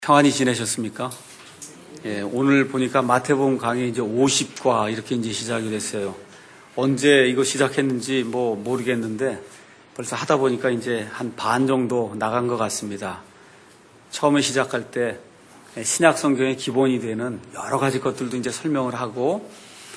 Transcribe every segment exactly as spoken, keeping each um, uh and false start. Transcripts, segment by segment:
평안히 지내셨습니까? 예, 오늘 보니까 마태복음 강의 이제 오십 과 이렇게 이제 시작이 됐어요. 언제 이거 시작했는지 뭐 모르겠는데 벌써 하다 보니까 이제 한 반 정도 나간 것 같습니다. 처음에 시작할 때 신약 성경의 기본이 되는 여러 가지 것들도 이제 설명을 하고,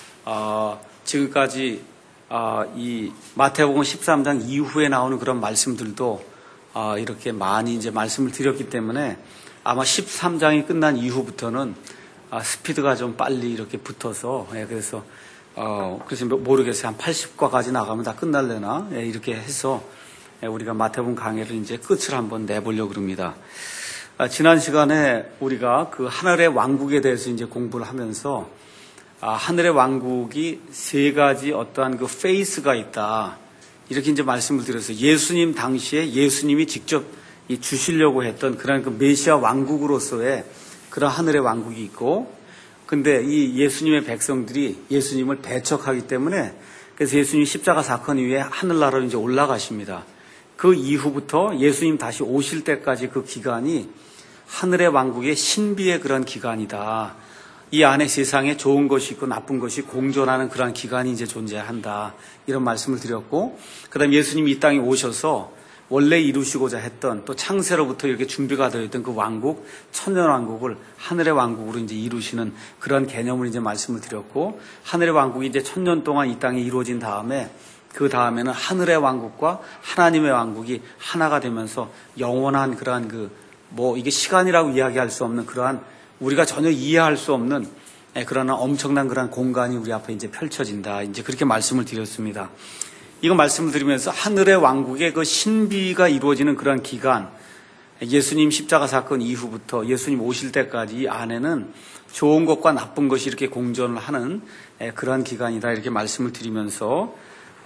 어, 지금까지 어, 이 마태복음 십삼 장 이후에 나오는 그런 말씀들도 어, 이렇게 많이 이제 말씀을 드렸기 때문에 아마 십삼 장이 끝난 이후부터는 아, 스피드가 좀 빨리 이렇게 붙어서, 예, 그래서, 어, 그래서 모르겠어요. 한 팔십 과까지 나가면 다 끝날려나? 예, 이렇게 해서, 예, 우리가 마태복음 강의를 이제 끝을 한번 내보려고 그럽니다. 아, 지난 시간에 우리가 그 하늘의 왕국에 대해서 이제 공부를 하면서, 아, 하늘의 왕국이 세 가지 어떠한 그 페이스가 있다. 이렇게 이제 말씀을 드렸어요. 예수님 당시에 예수님이 직접 이 주시려고 했던 그런 그 메시아 왕국으로서의 그런 하늘의 왕국이 있고, 근데 이 예수님의 백성들이 예수님을 배척하기 때문에, 그래서 예수님 십자가 사건 이후에 하늘나라로 이제 올라가십니다. 그 이후부터 예수님 다시 오실 때까지 그 기간이 하늘의 왕국의 신비의 그런 기간이다. 이 안에 세상에 좋은 것이 있고 나쁜 것이 공존하는 그런 기간이 이제 존재한다. 이런 말씀을 드렸고, 그 다음에 예수님이 이 땅에 오셔서 원래 이루시고자 했던, 또 창세로부터 이렇게 준비가 되어 있던 그 왕국, 천년왕국을 하늘의 왕국으로 이제 이루시는 그런 개념을 이제 말씀을 드렸고, 하늘의 왕국이 이제 천년 동안 이 땅에 이루어진 다음에, 그 다음에는 하늘의 왕국과 하나님의 왕국이 하나가 되면서 영원한 그러한 그, 뭐 이게 시간이라고 이야기할 수 없는 그러한, 우리가 전혀 이해할 수 없는 그러나 엄청난 그러한 공간이 우리 앞에 이제 펼쳐진다. 이제 그렇게 말씀을 드렸습니다. 이거 말씀을 드리면서 하늘의 왕국의 그 신비가 이루어지는 그런 기간, 예수님 십자가 사건 이후부터 예수님 오실 때까지 이 안에는 좋은 것과 나쁜 것이 이렇게 공존을 하는 그런 기간이다. 이렇게 말씀을 드리면서,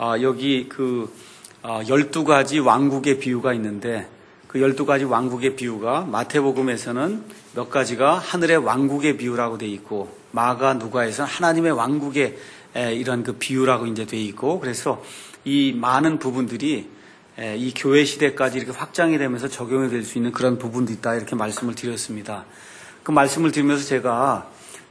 여기 그 열두 가지 왕국의 비유가 있는데, 그 열두 가지 왕국의 비유가 마태복음에서는 몇 가지가 하늘의 왕국의 비유라고 되어 있고, 마가 누가에서는 하나님의 왕국의 이런 그 비유라고 이제 되어 있고, 그래서 이 많은 부분들이 이 교회 시대까지 이렇게 확장이 되면서 적용이 될 수 있는 그런 부분도 있다. 이렇게 말씀을 드렸습니다. 그 말씀을 드리면서 제가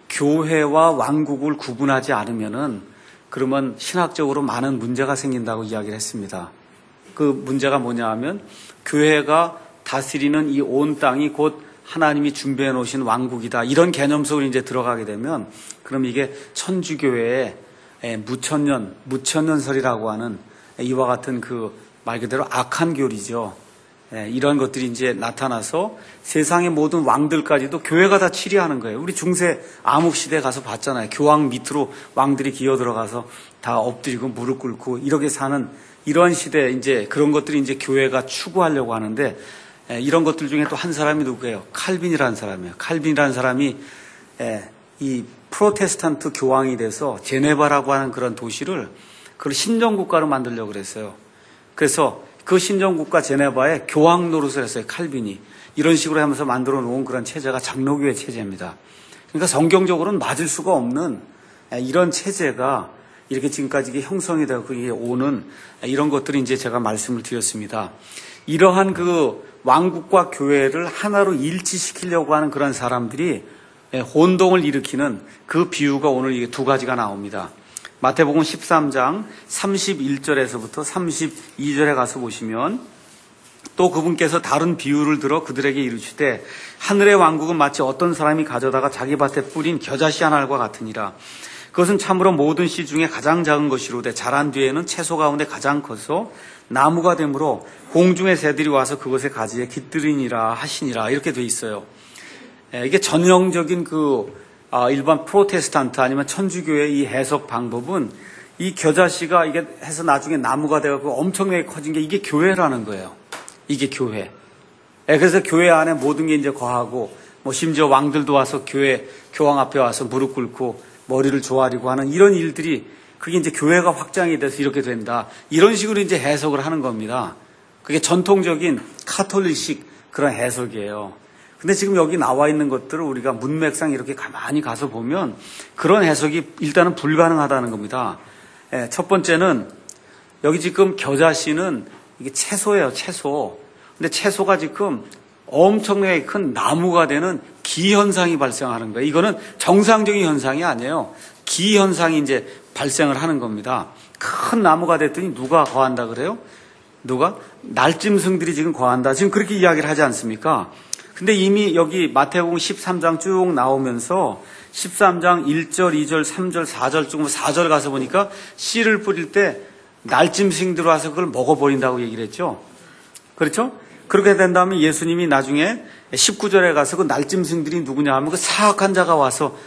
교회와 왕국을 구분하지 않으면은 그러면 신학적으로 많은 문제가 생긴다고 이야기를 했습니다. 그 문제가 뭐냐 하면, 교회가 다스리는 이 온 땅이 곧 하나님이 준비해 놓으신 왕국이다. 이런 개념 속으로 이제 들어가게 되면, 그럼 이게 천주교회의 무천년, 무천년설이라고 하는 이와 같은 그 말 그대로 악한 교리죠. 이런 것들이 이제 나타나서 세상의 모든 왕들까지도 교회가 다 치리하는 거예요. 우리 중세 암흑시대 가서 봤잖아요. 교황 밑으로 왕들이 기어 들어가서 다 엎드리고 무릎 꿇고 이렇게 사는 이런 시대, 이제 그런 것들이 이제 교회가 추구하려고 하는데, 이런 것들 중에 또 한 사람이 누구예요? 칼빈이라는 사람이에요. 칼빈이라는 사람이 이 프로테스탄트 교황이 돼서 제네바라고 하는 그런 도시를 그걸 신정국가로 만들려고 그랬어요. 그래서 그 신정국가 제네바에 교황 노릇을 했어요. 칼빈이. 이런 식으로 하면서 만들어 놓은 그런 체제가 장로교회 체제입니다. 그러니까 성경적으로는 맞을 수가 없는 이런 체제가 이렇게 지금까지 이게 형성이 되고 이게 오는 이런 것들이 이제 제가 말씀을 드렸습니다. 이러한 그 왕국과 교회를 하나로 일치시키려고 하는 그런 사람들이 혼동을 일으키는 그 비유가 오늘 이게 두 가지가 나옵니다. 마태복음 십삼 장 삼십일 절에서부터 삼십이 절에 가서 보시면, 또 그분께서 다른 비유를 들어 그들에게 이르시되, 하늘의 왕국은 마치 어떤 사람이 가져다가 자기 밭에 뿌린 겨자씨 한 알과 같으니라. 그것은 참으로 모든 씨 중에 가장 작은 것이로되 자란 뒤에는 채소 가운데 가장 커서 나무가 되므로 공중의 새들이 와서 그것의 가지에 깃들이니라 하시니라. 이렇게 돼 있어요. 이게 전형적인 그 일반 프로테스탄트 아니면 천주교의 이 해석 방법은, 이 겨자씨가 이게 해서 나중에 나무가 되고 엄청나게 커진 게 이게 교회라는 거예요. 이게 교회. 그래서 교회 안에 모든 게 이제 거하고, 뭐 심지어 왕들도 와서 교회 교황 앞에 와서 무릎 꿇고 머리를 조아리고 하는 이런 일들이, 그게 이제 교회가 확장이 돼서 이렇게 된다. 이런 식으로 이제 해석을 하는 겁니다. 그게 전통적인 카톨릭식 그런 해석이에요. 근데 지금 여기 나와 있는 것들을 우리가 문맥상 이렇게 가만히 가서 보면 그런 해석이 일단은 불가능하다는 겁니다. 첫 번째는 여기 지금 겨자씨는 이게 채소예요, 채소. 근데 채소가 지금 엄청나게 큰 나무가 되는 기현상이 발생하는 거예요. 이거는 정상적인 현상이 아니에요. 기현상이 이제 발생을 하는 겁니다. 큰 나무가 됐더니 누가 거한다 그래요? 누가? 날짐승들이 지금 거한다. 지금 그렇게 이야기를 하지 않습니까? 근데 이미 여기 마태복음 십삼 장 쭉 나오면서 십삼 장 일 절, 이 절, 삼 절, 사 절 쭉 사 절 가서 보니까 씨를 뿌릴 때 날짐승들 와서 그걸 먹어버린다고 얘기를 했죠. 그렇죠? 그렇게 된다면 예수님이 나중에 십구 절에 가서 그 날짐승들이 누구냐 하면 그 사악한 자가 와서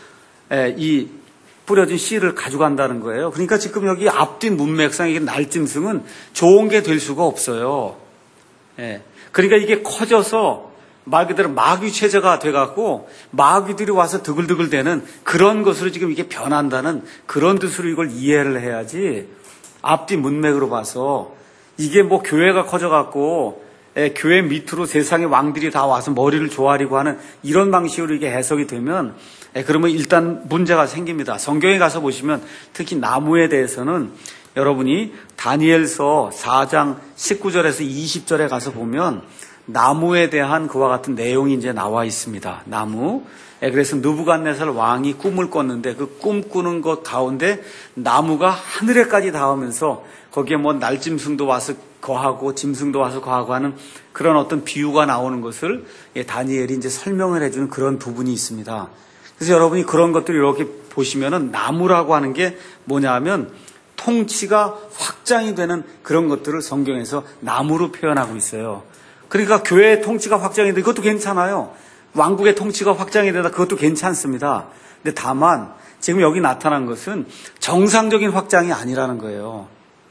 이 뿌려진 씨를 가져간다는 거예요. 그러니까 지금 여기 앞뒤 문맥상 이게 날짐승은 좋은 게 될 수가 없어요. 예. 그러니까 이게 커져서 말 그대로 마귀 체제가 돼갖고 마귀들이 와서 드글드글대는 그런 것으로 지금 이게 변한다는 그런 뜻으로 이걸 이해를 해야지. 앞뒤 문맥으로 봐서 이게 뭐 교회가 커져갖고 예, 교회 밑으로 세상의 왕들이 다 와서 머리를 조아리고 하는 이런 방식으로 이게 해석이 되면 예, 그러면 일단 문제가 생깁니다. 성경에 가서 보시면 특히 나무에 대해서는 여러분이 다니엘서 사 장 십구 절에서 이십 절에 가서 보면 나무에 대한 그와 같은 내용이 이제 나와 있습니다. 나무. 예, 그래서 느부갓네살 왕이 꿈을 꿨는데 그 꿈 꾸는 것 가운데 나무가 하늘에까지 닿으면서 거기에 뭐 날짐승도 와서 거하고 짐승도 와서 거하고 하는 그런 어떤 비유가 나오는 것을 예, 다니엘이 이제 설명을 해주는 그런 부분이 있습니다. 그래서 여러분이 그런 것들을 이렇게 보시면은 나무라고 하는 게 뭐냐 하면 통치가 확장이 되는 그런 것들을 성경에서 나무로 표현하고 있어요. 그러니까 교회의 통치가 확장이 되는 그것도 괜찮아요. 왕국의 통치가 확장이 되다 그것도 괜찮습니다. 근데 다만 지금 여기 나타난 것은 정상적인 확장이 아니라는 거예요.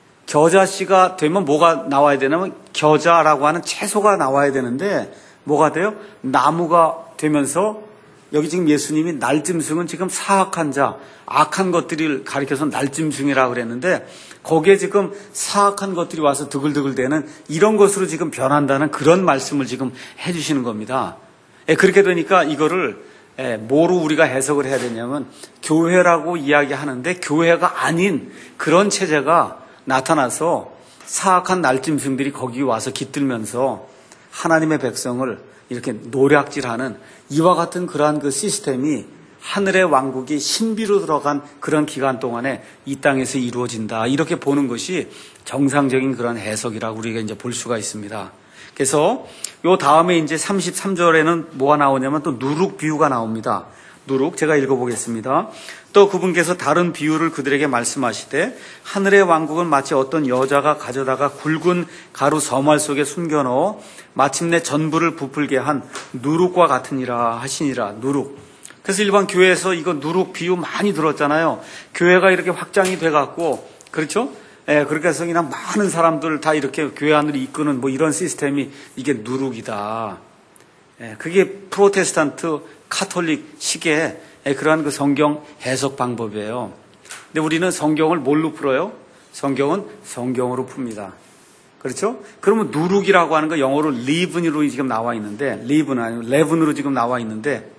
겨자씨가 되면 뭐가 나와야 되냐면 겨자라고 하는 채소가 나와야 되는데 뭐가 돼요? 나무가 되면서 여기 지금 예수님이 날짐승은 지금 사악한 자, 악한 것들을 가리켜서 날짐승이라고 그랬는데 거기에 지금 사악한 것들이 와서 드글드글대는 이런 것으로 지금 변한다는 그런 말씀을 지금 해주시는 겁니다. 예, 그렇게 되니까 이거를 예, 뭐로 우리가 해석을 해야 되냐면 교회라고 이야기하는데 교회가 아닌 그런 체제가 나타나서 사악한 날짐승들이 거기 와서 깃들면서 하나님의 백성을 이렇게 노략질하는 이와 같은 그러한 그 시스템이 하늘의 왕국이 신비로 들어간 그런 기간 동안에 이 땅에서 이루어진다. 이렇게 보는 것이 정상적인 그런 해석이라고 우리가 이제 볼 수가 있습니다. 그래서 요 다음에 이제 삼십삼 절에는 뭐가 나오냐면 또 누룩 비유가 나옵니다. 누룩 제가 읽어보겠습니다. 또 그분께서 다른 비유를 그들에게 말씀하시되 하늘의 왕국은 마치 어떤 여자가 가져다가 굵은 가루 서말 속에 숨겨넣어 마침내 전부를 부풀게 한 누룩과 같으니라 하시니라. 누룩. 그래서 일반 교회에서 이거 누룩 비유 많이 들었잖아요. 교회가 이렇게 확장이 돼갖고 그렇죠? 예, 그렇게 해서 그냥 많은 사람들 다 이렇게 교회 안으로 이끄는 뭐 이런 시스템이 이게 누룩이다. 예, 그게 프로테스탄트 카톨릭 식의 그러한 그 성경 해석 방법이에요. 근데 우리는 성경을 뭘로 풀어요? 성경은 성경으로 풉니다. 그렇죠? 그러면 누룩이라고 하는 거 영어로 리븐으로 지금 나와 있는데, 리븐 아니고 레븐으로 지금 나와 있는데,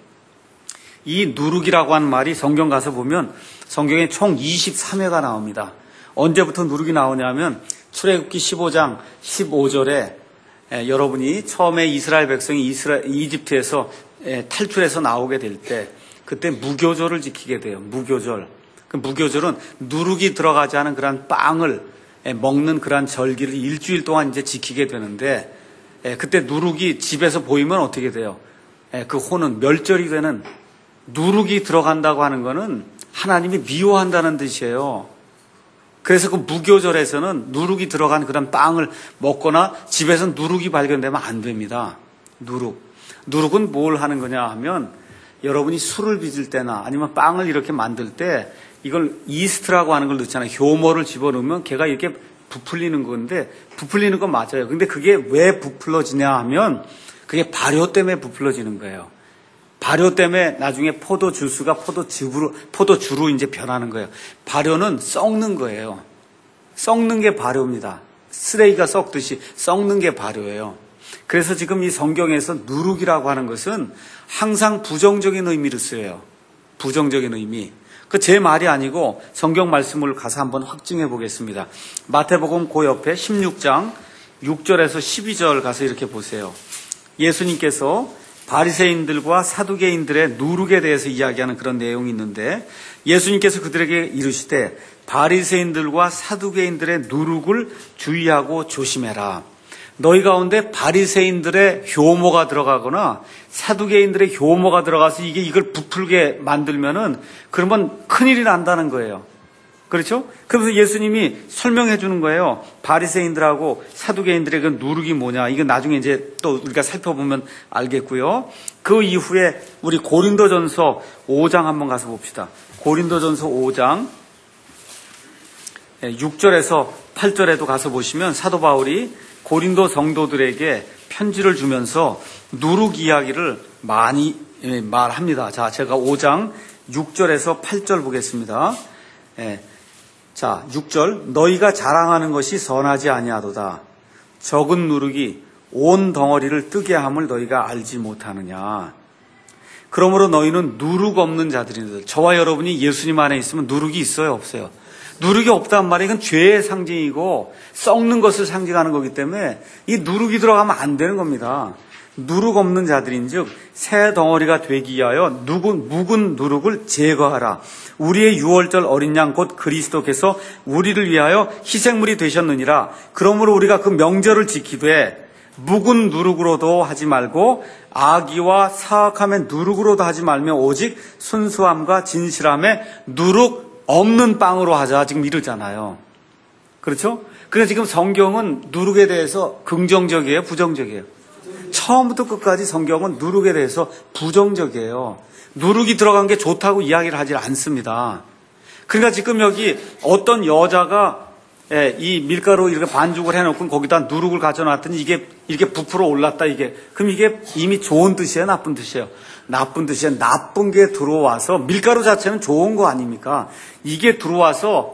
이 누룩이라고 하는 말이 성경 가서 보면 성경에 총 이십삼 회가 나옵니다. 언제부터 누룩이 나오냐면 출애굽기 십오 장 십오 절에 에, 여러분이 처음에 이스라엘 백성이 이스라, 이집트에서 에, 탈출해서 나오게 될 때 그때 무교절을 지키게 돼요. 무교절. 그 무교절은 누룩이 들어가지 않은 그런 빵을 에, 먹는 그런 절기를 일주일 동안 이제 지키게 되는데 에, 그때 누룩이 집에서 보이면 어떻게 돼요? 에, 그 호는 멸절이 되는 누룩이 들어간다고 하는 거는 하나님이 미워한다는 뜻이에요. 그래서 그 무교절에서는 누룩이 들어간 그런 빵을 먹거나 집에서 누룩이 발견되면 안 됩니다. 누룩. 누룩은 뭘 하는 거냐 하면 여러분이 술을 빚을 때나 아니면 빵을 이렇게 만들 때 이걸 이스트라고 하는 걸 넣잖아요. 효모를 집어넣으면 걔가 이렇게 부풀리는 건데 부풀리는 건 맞아요. 근데 그게 왜 부풀러지냐 하면 그게 발효 때문에 부풀러지는 거예요. 발효 때문에 나중에 포도 주스가 포도 즙으로, 포도 주로 이제 변하는 거예요. 발효는 썩는 거예요. 썩는 게 발효입니다. 쓰레기가 썩듯이 썩는 게 발효예요. 그래서 지금 이 성경에서 누룩이라고 하는 것은 항상 부정적인 의미로 쓰여요. 부정적인 의미. 그 제 말이 아니고 성경 말씀을 가서 한번 확증해 보겠습니다. 마태복음 그 옆에 십육 장 육 절에서 십이 절 가서 이렇게 보세요. 예수님께서 바리새인들과 사두개인들의 누룩에 대해서 이야기하는 그런 내용이 있는데 예수님께서 그들에게 이르시되 바리새인들과 사두개인들의 누룩을 주의하고 조심해라. 너희 가운데 바리새인들의 효모가 들어가거나 사두개인들의 효모가 들어가서 이게 이걸 부풀게 만들면은 그러면 큰일이 난다는 거예요. 그렇죠? 그래서 예수님이 설명해 주는 거예요. 바리새인들하고 사두개인들의 그 누룩이 뭐냐. 이거 나중에 이제 또 우리가 살펴보면 알겠고요. 그 이후에 우리 고린도전서 오 장 한번 가서 봅시다. 고린도전서 오 장 육 절에서 팔 절에도 가서 보시면 사도 바울이 고린도 성도들에게 편지를 주면서 누룩 이야기를 많이 말합니다. 자, 제가 오 장 육 절에서 팔 절 보겠습니다. 예. 자, 육 절. 너희가 자랑하는 것이 선하지 아니하도다. 적은 누룩이 온 덩어리를 뜨게 함을 너희가 알지 못하느냐. 그러므로 너희는 누룩 없는 자들이다. 저와 여러분이 예수님 안에 있으면 누룩이 있어요, 없어요? 누룩이 없단 말이에요. 이건 죄의 상징이고 썩는 것을 상징하는 거기 때문에 이 누룩이 들어가면 안 되는 겁니다. 누룩 없는 자들인즉 새 덩어리가 되기 위하여 누군 묵은 누룩을 제거하라. 우리의 유월절 어린 양 곧 그리스도께서 우리를 위하여 희생물이 되셨느니라. 그러므로 우리가 그 명절을 지키되 묵은 누룩으로도 하지 말고 악의와 사악함의 누룩으로도 하지 말며 오직 순수함과 진실함의 누룩 없는 빵으로 하자. 지금 이러잖아요. 그렇죠? 그래서 지금 성경은 누룩에 대해서 긍정적이에요, 부정적이에요? 처음부터 끝까지 성경은 누룩에 대해서 부정적이에요. 누룩이 들어간 게 좋다고 이야기를 하지 않습니다. 그러니까 지금 여기 어떤 여자가 이 밀가루 이렇게 반죽을 해놓고 거기다 누룩을 가져놨더니 이게 이렇게 부풀어 올랐다 이게. 그럼 이게 이미 좋은 뜻이에요, 나쁜 뜻이에요? 나쁜 뜻이에요. 나쁜 게 들어와서 밀가루 자체는 좋은 거 아닙니까? 이게 들어와서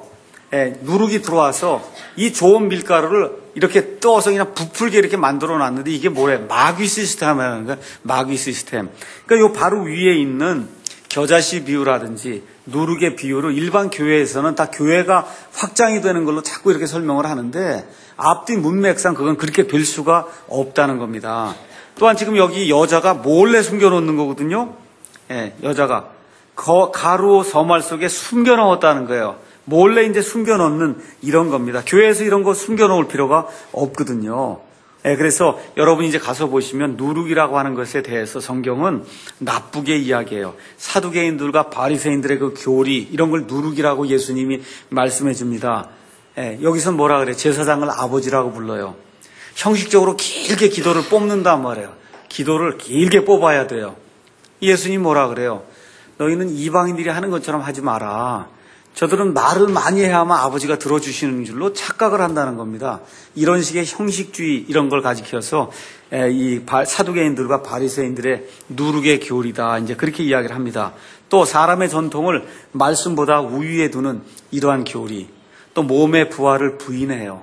누룩이 들어와서 이 좋은 밀가루를 이렇게 떠서 그냥 부풀게 이렇게 만들어 놨는데 이게 뭐래? 마귀 시스템이라는 거야. 마귀 시스템. 그러니까 요 바로 위에 있는 겨자씨 비유라든지 누룩의 비유를 일반 교회에서는 다 교회가 확장이 되는 걸로 자꾸 이렇게 설명을 하는데 앞뒤 문맥상 그건 그렇게 될 수가 없다는 겁니다. 또한 지금 여기 여자가 몰래 숨겨놓는 거거든요. 예, 여자가 거, 가루 서말 속에 숨겨놓았다는 거예요. 몰래 이제 숨겨놓는 이런 겁니다. 교회에서 이런 거 숨겨놓을 필요가 없거든요. 예, 그래서 여러분이 이제 가서 보시면 누룩이라고 하는 것에 대해서 성경은 나쁘게 이야기해요. 사두개인들과 바리새인들의 그 교리 이런 걸 누룩이라고 예수님이 말씀해 줍니다. 예, 여기서 뭐라 그래? 제사장을 아버지라고 불러요. 형식적으로 길게 기도를 뽑는단 말이에요. 기도를 길게 뽑아야 돼요. 예수님 뭐라 그래요? 너희는 이방인들이 하는 것처럼 하지 마라. 저들은 말을 많이 해야만 아버지가 들어주시는 줄로 착각을 한다는 겁니다. 이런 식의 형식주의 이런 걸 가지켜서 이 사두개인들과 바리새인들의 누룩의 교리다. 이제 그렇게 이야기를 합니다. 또 사람의 전통을 말씀보다 우위에 두는 이러한 교리. 또 몸의 부활을 부인해요.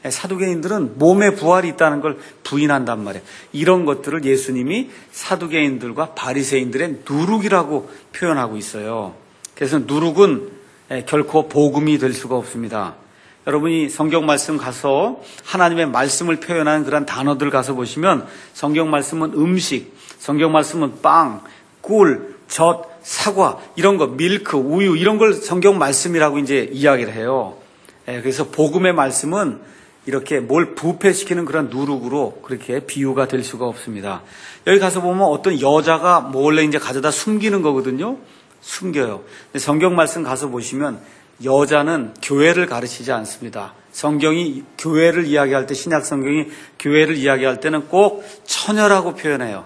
사두개인들은 몸에 부활이 있다는 걸 부인한단 말이에요. 이런 것들을 예수님이 사두개인들과 바리새인들의 누룩이라고 표현하고 있어요. 그래서 누룩은 결코 복음이 될 수가 없습니다. 여러분이 성경 말씀 가서 하나님의 말씀을 표현하는 그런 단어들 가서 보시면 성경 말씀은 음식, 성경 말씀은 빵, 꿀, 젖, 사과 이런 거, 밀크, 우유 이런 걸 성경 말씀이라고 이제 이야기를 해요. 그래서 복음의 말씀은 이렇게 뭘 부패시키는 그런 누룩으로 그렇게 비유가 될 수가 없습니다. 여기 가서 보면 어떤 여자가 몰래 이제 가져다 숨기는 거거든요. 숨겨요. 근데 성경 말씀 가서 보시면 여자는 교회를 가르치지 않습니다. 성경이 교회를 이야기할 때 신약 성경이 교회를 이야기할 때는 꼭 처녀라고 표현해요.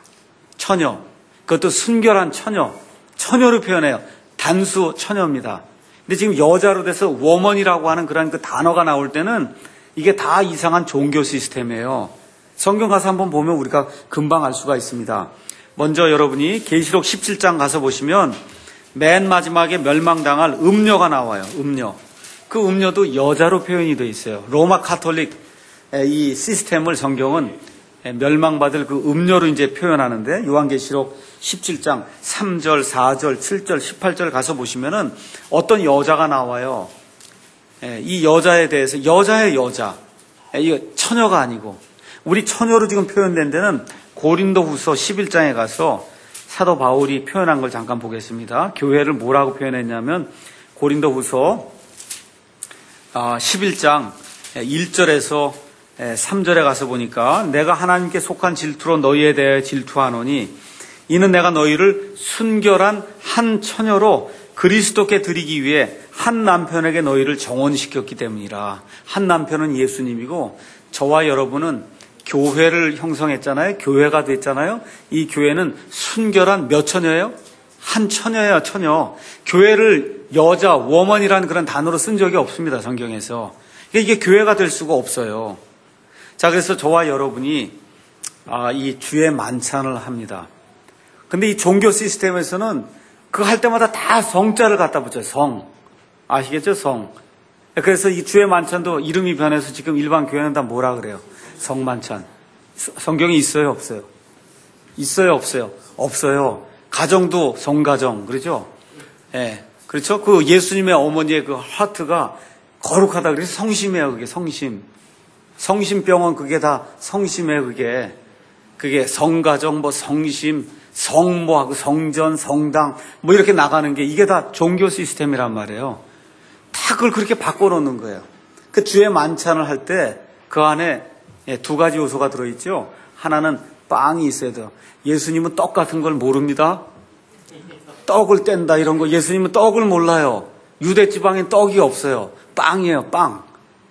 처녀. 그것도 순결한 처녀. 처녀로 표현해요. 단수 처녀입니다. 근데 지금 여자로 돼서 워먼이라고 하는 그런 그 단어가 나올 때는 이게 다 이상한 종교 시스템이에요. 성경 가서 한번 보면 우리가 금방 알 수가 있습니다. 먼저 여러분이 계시록 십칠 장 가서 보시면 맨 마지막에 멸망당할 음녀가 나와요. 음녀. 그 음녀도 여자로 표현이 되어 있어요. 로마 카톨릭 이 시스템을 성경은 멸망받을 그 음녀로 이제 표현하는데 요한계시록 십칠 장 삼 절, 사 절, 칠 절, 십팔 절 가서 보시면은 어떤 여자가 나와요. 이 여자에 대해서 여자의 여자. 이거 처녀가 아니고 우리 처녀로 지금 표현된 데는 고린도후서 십일 장에 가서 사도 바울이 표현한 걸 잠깐 보겠습니다. 교회를 뭐라고 표현했냐면 고린도후서 십일 장 일 절에서 삼 절에 가서 보니까 내가 하나님께 속한 질투로 너희에 대해 질투하노니 이는 내가 너희를 순결한 한 처녀로 그리스도께 드리기 위해 한 남편에게 너희를 정혼시켰기 때문이라. 한 남편은 예수님이고 저와 여러분은 교회를 형성했잖아요. 교회가 됐잖아요. 이 교회는 순결한 몇 처녀예요? 한 처녀예요. 처녀. 교회를 여자, 워먼이라는 그런 단어로 쓴 적이 없습니다. 성경에서. 이게 교회가 될 수가 없어요. 자, 그래서 저와 여러분이 아, 이 주의 만찬을 합니다. 근데 이 종교 시스템에서는 그거 할 때마다 다 성자를 갖다 붙여요. 성. 아시겠죠? 성. 그래서 이 주의 만찬도 이름이 변해서 지금 일반 교회는 다 뭐라 그래요? 성만찬. 성경이 있어요? 없어요? 있어요? 없어요? 없어요. 가정도 성가정. 그렇죠? 예. 네. 그렇죠? 그 예수님의 어머니의 그 하트가 거룩하다. 그래서 성심이에요. 그게 성심. 성심병원 그게 다 성심이에요. 그게. 그게 성가정, 뭐 성심, 성모하고 성전, 성당 뭐 이렇게 나가는 게 이게 다 종교 시스템이란 말이에요. 다 그걸 그렇게 바꿔놓는 거예요. 그 주의 만찬을 할 때 그 안에 두 가지 요소가 들어있죠. 하나는 빵이 있어야 돼요. 예수님은 떡 같은 걸 모릅니다. 떡을 뗀다 이런 거 예수님은 떡을 몰라요. 유대 지방엔 떡이 없어요. 빵이에요. 빵.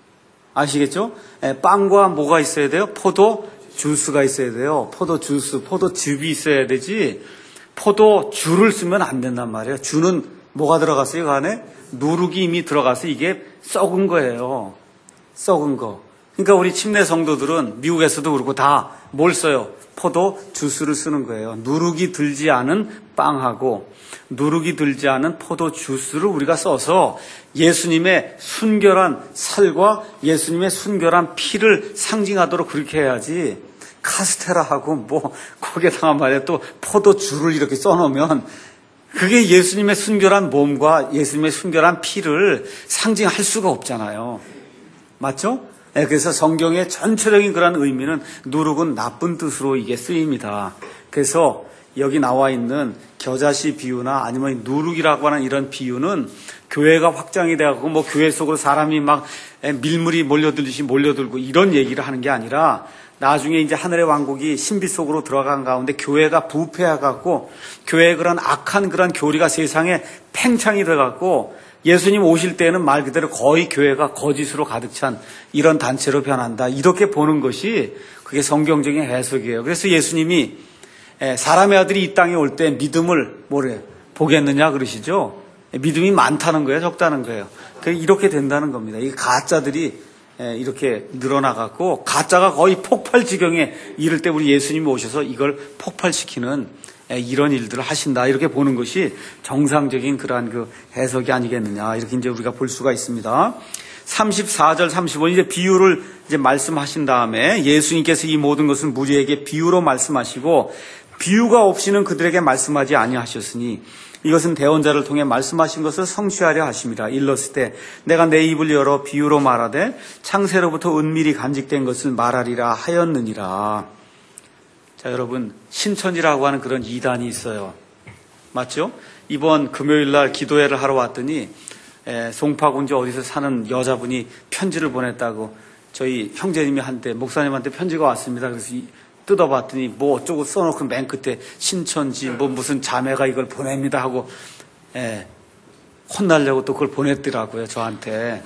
아시겠죠? 빵과 뭐가 있어야 돼요? 포도 주스가 있어야 돼요. 포도 주스, 포도 즙이 있어야 되지. 포도 주를 쓰면 안 된단 말이에요. 주는 뭐가 들어갔어요? 그 안에 누룩이 이미 들어가서 이게 썩은 거예요. 썩은 거. 그러니까 우리 침례 성도들은 미국에서도 그렇고 다 뭘 써요? 포도 주스를 쓰는 거예요. 누룩이 들지 않은 빵하고 누룩이 들지 않은 포도 주스를 우리가 써서 예수님의 순결한 살과 예수님의 순결한 피를 상징하도록 그렇게 해야지. 카스테라하고 뭐 거기에다가 말이야 또 포도주를 이렇게 써놓으면 그게 예수님의 순결한 몸과 예수님의 순결한 피를 상징할 수가 없잖아요. 맞죠? 네, 그래서 성경의 전체적인 그런 의미는 누룩은 나쁜 뜻으로 이게 쓰입니다. 그래서 여기 나와 있는 겨자씨 비유나 아니면 누룩이라고 하는 이런 비유는 교회가 확장이 되고 뭐 교회 속으로 사람이 막 밀물이 몰려들듯이 몰려들고 이런 얘기를 하는 게 아니라 나중에 이제 하늘의 왕국이 신비 속으로 들어간 가운데 교회가 부패해갖고 교회의 그런 악한 그런 교리가 세상에 팽창이 돼갖고 예수님 오실 때는 말 그대로 거의 교회가 거짓으로 가득 찬 이런 단체로 변한다. 이렇게 보는 것이 그게 성경적인 해석이에요. 그래서 예수님이 사람의 아들이 이 땅에 올 때 믿음을 뭐래 보겠느냐 그러시죠. 믿음이 많다는 거예요, 적다는 거예요. 이렇게 된다는 겁니다. 이 가짜들이 이렇게 늘어나갖고 가짜가 거의 폭발 지경에 이를 때 우리 예수님이 오셔서 이걸 폭발시키는 이런 일들을 하신다. 이렇게 보는 것이 정상적인 그러한 그 해석이 아니겠느냐. 이렇게 이제 우리가 볼 수가 있습니다. 삼십사 절, 삼십오 절 이제 비유를 이제 말씀하신 다음에 예수님께서 이 모든 것을 무리에게 비유로 말씀하시고 비유가 없이는 그들에게 말씀하지 아니하셨으니 이것은 대언자를 통해 말씀하신 것을 성취하려 하심이라. 일렀을 때 내가 내 입을 열어 비유로 말하되 창세로부터 은밀히 간직된 것을 말하리라 하였느니라. 자, 여러분 신천지라고 하는 그런 이단이 있어요. 맞죠? 이번 금요일 날 기도회를 하러 왔더니 에, 송파군지 어디서 사는 여자분이 편지를 보냈다고 저희 형제님이 한테 목사님한테 편지가 왔습니다. 그래서 이, 뜯어봤더니 뭐 어쩌고 써놓고 맨 끝에 신천지 뭐 무슨 자매가 이걸 보냅니다 하고 에, 혼나려고 또 그걸 보냈더라고요. 저한테.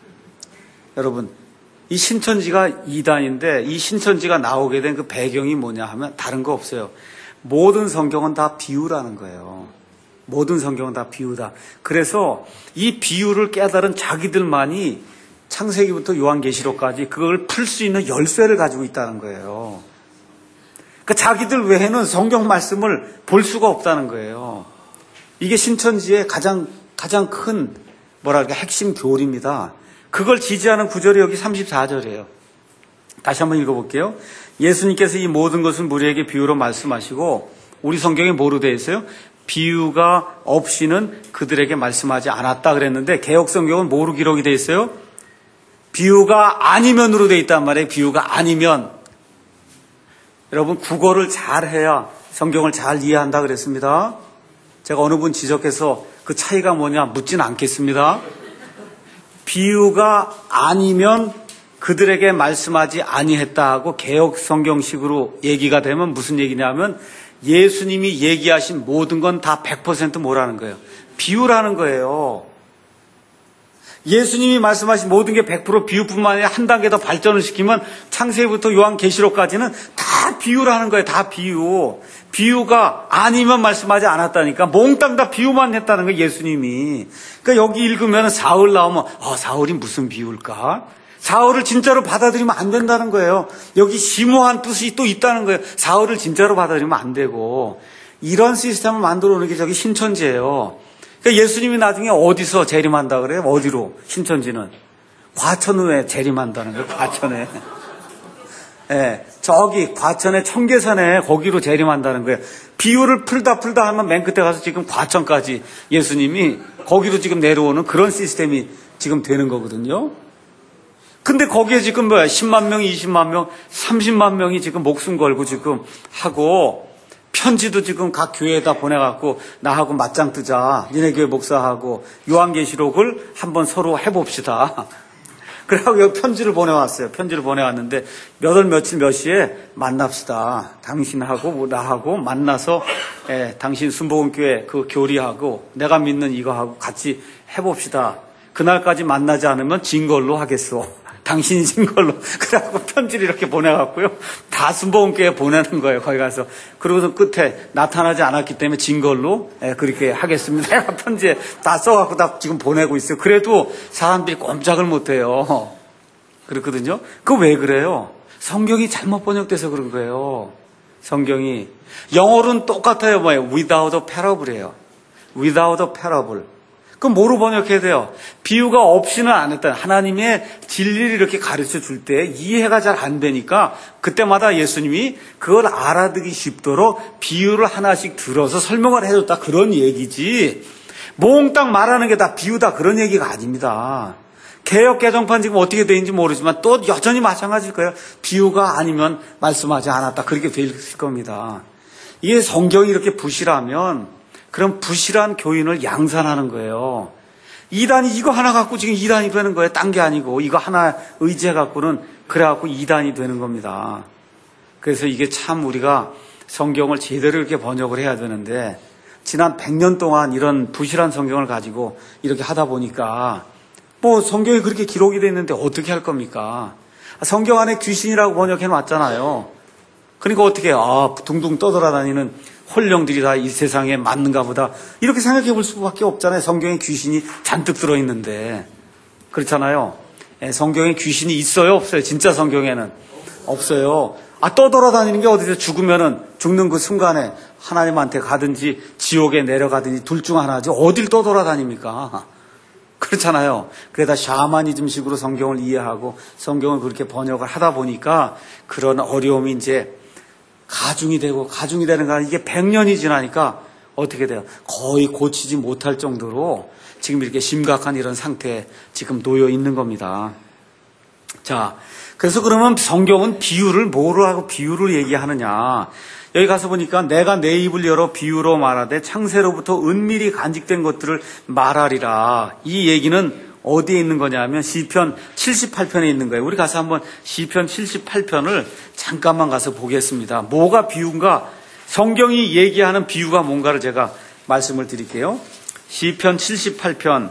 여러분 이 신천지가 이단인데 이 신천지가 나오게 된 그 배경이 뭐냐 하면 다른 거 없어요. 모든 성경은 다 비유라는 거예요. 모든 성경은 다 비유다. 그래서 이 비유를 깨달은 자기들만이 창세기부터 요한계시록까지 그걸 풀 수 있는 열쇠를 가지고 있다는 거예요. 그러니까 자기들 외에는 성경 말씀을 볼 수가 없다는 거예요. 이게 신천지의 가장 가장 큰 뭐랄까 핵심 교리입니다. 그걸 지지하는 구절이 여기 삼십사 절이에요. 다시 한번 읽어볼게요. 예수님께서 이 모든 것을 무리에게 비유로 말씀하시고 우리 성경에 뭐로 되어 있어요? 비유가 없이는 그들에게 말씀하지 않았다 그랬는데 개역 성경은 뭐로 기록이 되어 있어요? 비유가 아니면으로 되어 있단 말이에요. 비유가 아니면. 여러분 국어를 잘해야 성경을 잘 이해한다 그랬습니다. 제가 어느 분 지적해서 그 차이가 뭐냐 묻진 않겠습니다. 비유가 아니면 그들에게 말씀하지 아니했다 하고 개역 성경식으로 얘기가 되면 무슨 얘기냐면 예수님이 얘기하신 모든 건 다 백 퍼센트 뭐라는 거예요? 비유라는 거예요. 예수님이 말씀하신 모든 게 백 퍼센트 비유뿐만 아니라 한 단계 더 발전을 시키면 창세기부터 요한계시록까지는 다 비유라는 거예요. 다 비유. 비유가 아니면 말씀하지 않았다니까 몽땅 다 비유만 했다는 거예요. 예수님이. 그러니까 여기 읽으면 사울 나오면 아, 사울이 무슨 비유일까? 사울을 진짜로 받아들이면 안 된다는 거예요. 여기 심오한 뜻이 또 있다는 거예요. 사울을 진짜로 받아들이면 안 되고 이런 시스템을 만들어 놓은 게 저기 신천지예요. 그러니까 예수님이 나중에 어디서 재림한다 그래요? 어디로? 신천지는 과천에 재림한다는 거예요. 과천에. 예, 저기 과천의 청계산에 거기로 재림한다는 거예요. 비유를 풀다 풀다 하면 맨 끝에 가서 지금 과천까지 예수님이 거기로 지금 내려오는 그런 시스템이 지금 되는 거거든요. 근데 거기에 지금 뭐야 십만 명, 이십만 명, 삼십만 명이 지금 목숨 걸고 지금 하고 편지도 지금 각 교회에다 보내갖고 나하고 맞짱 뜨자. 니네 교회 목사하고 요한계시록을 한번 서로 해봅시다. 그래갖고 편지를 보내왔어요. 편지를 보내왔는데 몇 월 며칠 몇 시에 만납시다. 당신하고 나하고 만나서 예, 당신 순복음교회 그 교리하고 내가 믿는 이거하고 같이 해봅시다. 그날까지 만나지 않으면 진 걸로 하겠소. 당신이 진 걸로. 그래갖고 편지를 이렇게 보내갖고요. 다 순복음교회에 보내는 거예요. 거기 가서. 그러고서 끝에 나타나지 않았기 때문에 진 걸로 예, 그렇게 하겠습니다. 내가 편지에 다 써갖고 다 지금 보내고 있어요. 그래도 사람들이 꼼짝을 못해요. 그렇거든요. 그거 왜 그래요? 성경이 잘못 번역돼서 그런 거예요. 성경이. 영어로는 똑같아요. 뭐예요? without a parable이에요. without a parable. 그럼 뭐로 번역해야 돼요? 비유가 없이는 안 했다. 하나님의 진리를 이렇게 가르쳐 줄 때 이해가 잘 안 되니까 그때마다 예수님이 그걸 알아듣기 쉽도록 비유를 하나씩 들어서 설명을 해줬다. 그런 얘기지. 몽땅 말하는 게 다 비유다. 그런 얘기가 아닙니다. 개역 개정판 지금 어떻게 되는지 모르지만 또 여전히 마찬가지일 거예요. 비유가 아니면 말씀하지 않았다. 그렇게 될 겁니다. 이게 성경이 이렇게 부실하면 그럼 부실한 교인을 양산하는 거예요. 이단이 이거 하나 갖고 지금 이단이 되는 거예요. 딴 게 아니고 이거 하나 의지해 갖고는 그래갖고 이단이 되는 겁니다. 그래서 이게 참 우리가 성경을 제대로 이렇게 번역을 해야 되는데 지난 백 년 동안 이런 부실한 성경을 가지고 이렇게 하다 보니까 뭐 성경이 그렇게 기록이 돼 있는데 어떻게 할 겁니까? 성경 안에 귀신이라고 번역해 놨잖아요. 그러니까 어떻게 아 둥둥 떠돌아다니는 홀령들이 다 이 세상에 맞는가 보다 이렇게 생각해 볼 수밖에 없잖아요. 성경에 귀신이 잔뜩 들어있는데 그렇잖아요. 예, 성경에 귀신이 있어요 없어요? 진짜 성경에는 없어요. 아 떠돌아다니는 게 어디서 죽으면은 죽는 그 순간에 하나님한테 가든지 지옥에 내려가든지 둘 중 하나지 어딜 떠돌아다닙니까? 그렇잖아요. 그래다 샤머니즘식으로 성경을 이해하고 성경을 그렇게 번역을 하다 보니까 그런 어려움이 이제 가중이 되고 가중이 되는 거 이게 백 년이 지나니까 어떻게 돼요? 거의 고치지 못할 정도로 지금 이렇게 심각한 이런 상태에 지금 놓여 있는 겁니다. 자, 그래서 그러면 성경은 비유를 뭐로 하고 비유를 얘기하느냐? 여기 가서 보니까 내가 내 입을 열어 비유로 말하되 창세로부터 은밀히 간직된 것들을 말하리라. 이 얘기는 어디에 있는 거냐면 시편 칠십팔 편에 있는 거예요. 우리 가서 한번 시편 칠십팔 편을 잠깐만 가서 보겠습니다. 뭐가 비유인가? 성경이 얘기하는 비유가 뭔가를 제가 말씀을 드릴게요. 시편 칠십팔 편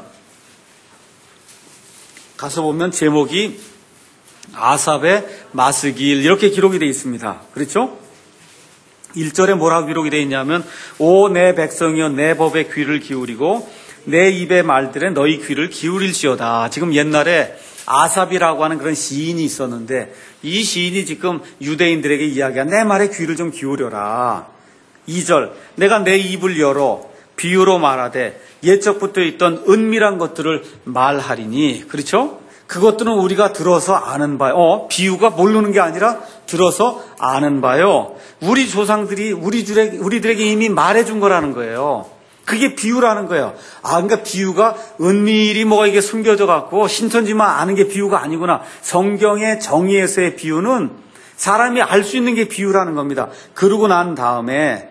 가서 보면 제목이 아삽의 마스길 이렇게 기록이 되어 있습니다. 그렇죠? 일 절에 뭐라고 기록이 되어 있냐면 오 내 백성이여 내 법에 귀를 기울이고 내 입의 말들에 너희 귀를 기울일지어다. 지금 옛날에 아삽이라고 하는 그런 시인이 있었는데 이 시인이 지금 유대인들에게 이야기한 내 말에 귀를 좀 기울여라. 이 절 내가 내 입을 열어 비유로 말하되 옛적부터 있던 은밀한 것들을 말하리니 그렇죠? 그것들은 우리가 들어서 아는 바요. 어, 비유가 모르는 게 아니라 들어서 아는 바요. 우리 조상들이 우리 들에게, 우리들에게 이미 말해준 거라는 거예요. 그게 비유라는 거예요. 아, 그러니까 비유가 은밀히 뭐가 이게 숨겨져 갖고 신천지만 아는 게 비유가 아니구나. 성경의 정의에서의 비유는 사람이 알 수 있는 게 비유라는 겁니다. 그러고 난 다음에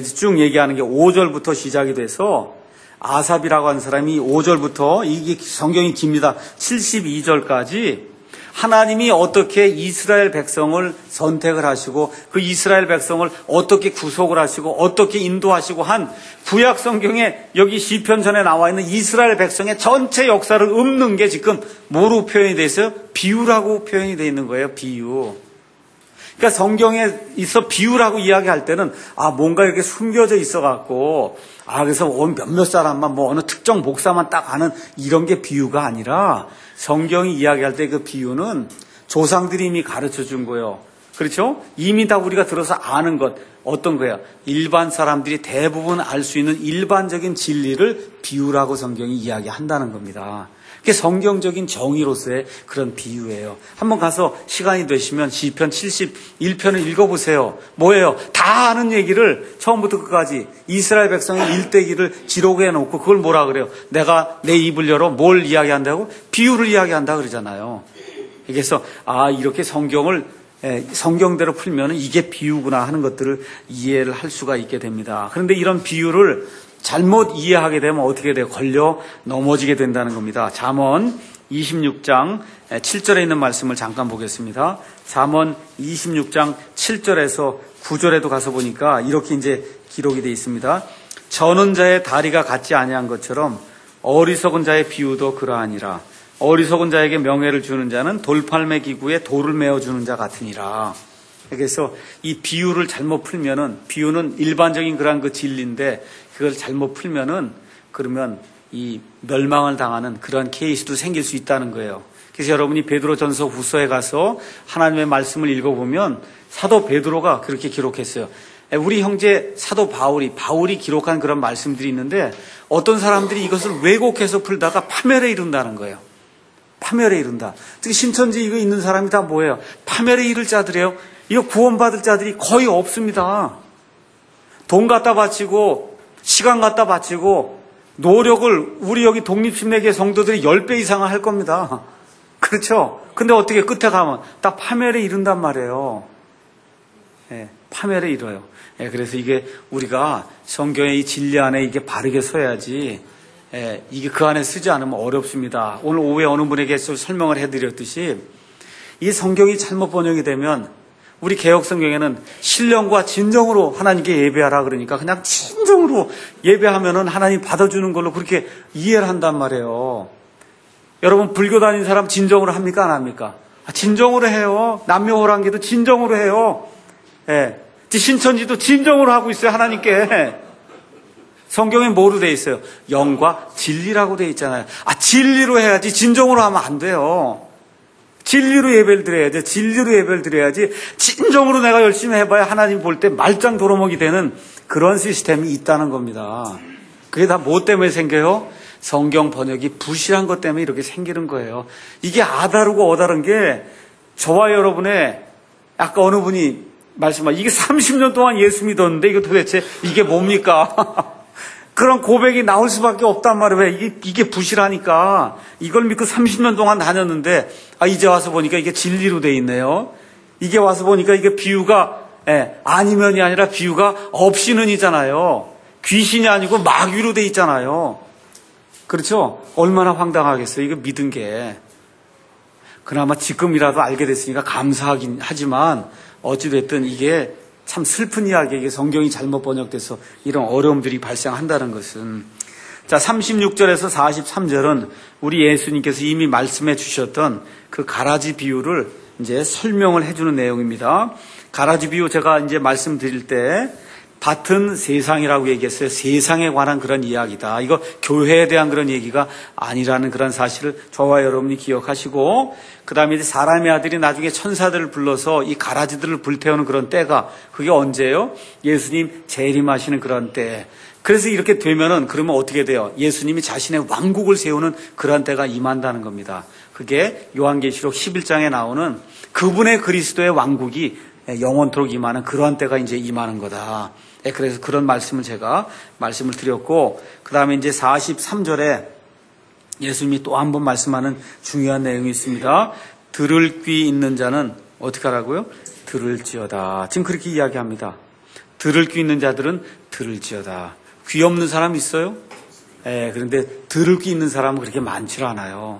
쭉 얘기하는 게 오 절부터 시작이 돼서 아삽이라고 하는 사람이 오 절부터, 이게 성경이 깁니다. 칠십이 절까지 하나님이 어떻게 이스라엘 백성을 선택을 하시고 그 이스라엘 백성을 어떻게 구속을 하시고 어떻게 인도하시고 한 구약 성경에 여기 시편전에 나와 있는 이스라엘 백성의 전체 역사를 읊는 게 지금 뭐로 표현이 되어 있어요? 비유라고 표현이 되어 있는 거예요. 비유. 그러니까 성경에 있어 비유라고 이야기할 때는 아 뭔가 이렇게 숨겨져 있어 갖고 아 그래서 몇몇 사람만 뭐 어느 특정 목사만 딱 아는 이런 게 비유가 아니라 성경이 이야기할 때 그 비유는 조상들이 이미 가르쳐 준 거예요. 그렇죠? 이미 다 우리가 들어서 아는 것 어떤 거예요? 일반 사람들이 대부분 알 수 있는 일반적인 진리를 비유라고 성경이 이야기한다는 겁니다. 그게 성경적인 정의로서의 그런 비유예요. 한번 가서 시간이 되시면 시편 칠십일 편을 읽어보세요. 뭐예요? 다 아는 얘기를 처음부터 끝까지 이스라엘 백성의 일대기를 기록해 놓고 그걸 뭐라 그래요? 내가 내 입을 열어 뭘 이야기한다고? 비유를 이야기한다 그러잖아요. 그래서 아 이렇게 성경을 성경대로 풀면 이게 비유구나 하는 것들을 이해를 할 수가 있게 됩니다. 그런데 이런 비유를 잘못 이해하게 되면 어떻게 돼요? 걸려 넘어지게 된다는 겁니다. 잠언 이십육 장 칠 절에 있는 말씀을 잠깐 보겠습니다. 잠언 이십육 장 칠 절에서 구 절에도 가서 보니까 이렇게 이제 기록이 되어 있습니다. 저는 자의 다리가 같지 아니한 것처럼 어리석은 자의 비유도 그러하니라. 어리석은 자에게 명예를 주는 자는 돌팔매 기구에 돌을 메어주는 자 같으니라. 그래서 이 비유를 잘못 풀면은, 비유는 일반적인 그런 그 진리인데 그걸 잘못 풀면은 그러면 이 멸망을 당하는 그런 케이스도 생길 수 있다는 거예요. 그래서 여러분이 베드로전서 후서에 가서 하나님의 말씀을 읽어보면 사도 베드로가 그렇게 기록했어요. 우리 형제 사도 바울이 바울이 기록한 그런 말씀들이 있는데 어떤 사람들이 이것을 왜곡해서 풀다가 파멸에 이른다는 거예요. 파멸에 이른다. 특히 신천지 이거 있는 사람이 다 뭐예요? 파멸에 이를 자들이에요. 이거 구원받을 자들이 거의 없습니다. 돈 갖다 바치고 시간 갖다 바치고 노력을 우리 여기 독립신내계 성도들이 십 배 이상을 할 겁니다. 그렇죠? 근데 어떻게 끝에 가면 딱 파멸에 이른단 말이에요. 예, 파멸에 이뤄요. 예, 그래서 이게 우리가 성경의 이 진리 안에 이게 바르게 서야지 예, 이게 그 안에 쓰지 않으면 어렵습니다. 오늘 오후에 어느 분에게 설명을 해드렸듯이 이 성경이 잘못 번역이 되면 우리 개혁 성경에는 신령과 진정으로 하나님께 예배하라 그러니까 그냥 진정으로 예배하면은 하나님 받아주는 걸로 그렇게 이해를 한단 말이에요. 여러분 불교 다니는 사람 진정으로 합니까 안 합니까? 아, 진정으로 해요. 남묘호랑기도 진정으로 해요. 예, 신천지도 진정으로 하고 있어요. 하나님께. 성경에 뭐로 돼 있어요? 영과 진리라고 돼 있잖아요. 아 진리로 해야지 진정으로 하면 안 돼요. 진리로 예배를 드려야지. 진리로 예배를 드려야지. 진정으로 내가 열심히 해봐야 하나님 볼 때 말짱 도루묵이 되는 그런 시스템이 있다는 겁니다. 그게 다 뭐 때문에 생겨요? 성경 번역이 부실한 것 때문에 이렇게 생기는 거예요. 이게 아다르고 어다른 게 저와 여러분의 아까 어느 분이 말씀하신 이게 삼십 년 동안 예수 믿었는데 이거 도대체 이게 뭡니까? 그런 고백이 나올 수밖에 없단 말이에요. 왜? 이게, 이게 부실하니까. 이걸 믿고 삼십 년 동안 다녔는데, 아, 이제 와서 보니까 이게 진리로 돼 있네요. 이게 와서 보니까 이게 비유가, 예, 아니면이 아니라 비유가 없이는 이잖아요. 귀신이 아니고 마귀로 돼 있잖아요. 그렇죠? 얼마나 황당하겠어요. 이거 믿은 게. 그나마 지금이라도 알게 됐으니까 감사하긴 하지만, 어찌됐든 이게 참 슬픈 이야기에 이게 성경이 잘못 번역돼서 이런 어려움들이 발생한다는 것은. 자, 삼십육 절에서 사십삼 절은 우리 예수님께서 이미 말씀해 주셨던 그 가라지 비유를 이제 설명을 해주는 내용입니다. 가라지 비유 제가 이제 말씀드릴 때 밭은 세상이라고 얘기했어요. 세상에 관한 그런 이야기다. 이거 교회에 대한 그런 얘기가 아니라는 그런 사실을 저와 여러분이 기억하시고, 그 다음에 이제 사람의 아들이 나중에 천사들을 불러서 이 가라지들을 불태우는 그런 때가 그게 언제예요? 예수님 재림하시는 그런 때. 그래서 이렇게 되면은 그러면 어떻게 돼요? 예수님이 자신의 왕국을 세우는 그런 때가 임한다는 겁니다. 그게 요한계시록 십일 장에 나오는 그분의 그리스도의 왕국이 영원토록 임하는 그러한 때가 이제 임하는 거다. 그래서 그런 말씀을 제가 말씀을 드렸고, 그 다음에 이제 사십삼 절에 예수님이 또 한 번 말씀하는 중요한 내용이 있습니다. 들을 귀 있는 자는 어떻게 하라고요? 들을지어다. 지금 그렇게 이야기합니다. 들을 귀 있는 자들은 들을지어다. 귀 없는 사람 있어요? 예, 그런데 들을 귀 있는 사람은 그렇게 많지 않아요.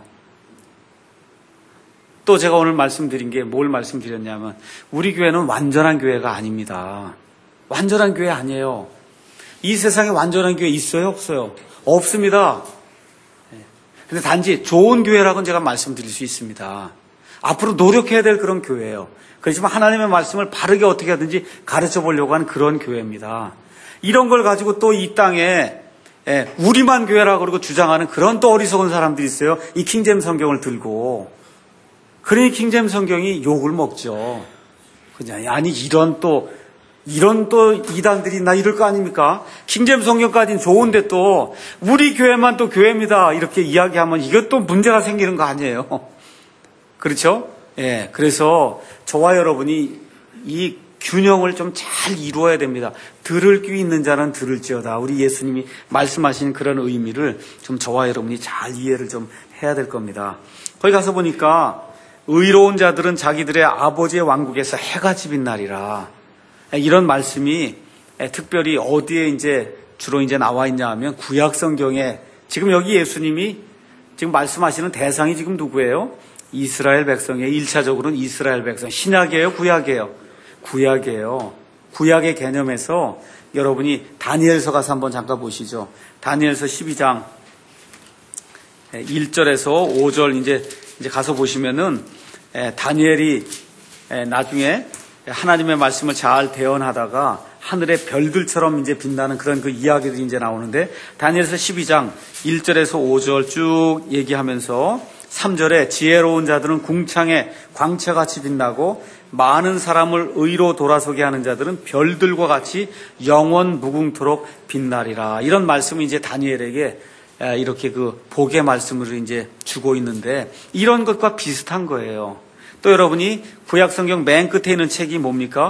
또 제가 오늘 말씀드린 게 뭘 말씀드렸냐면 우리 교회는 완전한 교회가 아닙니다. 완전한 교회 아니에요. 이 세상에 완전한 교회 있어요? 없어요? 없습니다. 근데 단지 좋은 교회라고는 제가 말씀드릴 수 있습니다. 앞으로 노력해야 될 그런 교회예요. 그렇지만 하나님의 말씀을 바르게 어떻게 하든지 가르쳐 보려고 하는 그런 교회입니다. 이런 걸 가지고 또 이 땅에 우리만 교회라고 그러고 주장하는 그런 또 어리석은 사람들이 있어요. 이 킹제임스 성경을 들고. 그러니 킹제임스 성경이 욕을 먹죠. 그냥 아니 이런 또 이런 또 이단들이 나 이럴 거 아닙니까? 킹제임스 성경까지는 좋은데 또 우리 교회만 또 교회입니다. 이렇게 이야기하면 이것도 문제가 생기는 거 아니에요? 그렇죠? 예. 그래서 저와 여러분이 이 균형을 좀 잘 이루어야 됩니다. 들을 귀 있는 자는 들을지어다. 우리 예수님이 말씀하신 그런 의미를 좀 저와 여러분이 잘 이해를 좀 해야 될 겁니다. 거기 가서 보니까 의로운 자들은 자기들의 아버지의 왕국에서 해가 집인 날이라. 이런 말씀이 특별히 어디에 이제 주로 이제 나와 있냐 하면 구약 성경에 지금 여기 예수님이 지금 말씀하시는 대상이 지금 누구예요? 이스라엘 백성이에요. 일 차적으로는 이스라엘 백성. 신약이에요? 구약이에요? 구약이에요. 구약의 개념에서 여러분이 다니엘서 가서 한번 잠깐 보시죠. 다니엘서 십이 장 일 절에서 오 절 이제 이제 가서 보시면은 다니엘이 나중에 하나님의 말씀을 잘 대언하다가 하늘의 별들처럼 이제 빛나는 그런 그 이야기들이 이제 나오는데 다니엘서 십이 장 일 절에서 오 절 쭉 얘기하면서 삼 절에 지혜로운 자들은 궁창에 광채같이 빛나고 많은 사람을 의로 돌아서게 하는 자들은 별들과 같이 영원 무궁토록 빛나리라. 이런 말씀을 이제 다니엘에게 이렇게 그 복의 말씀을 이제 주고 있는데 이런 것과 비슷한 거예요. 또 여러분이 구약 성경 맨 끝에 있는 책이 뭡니까?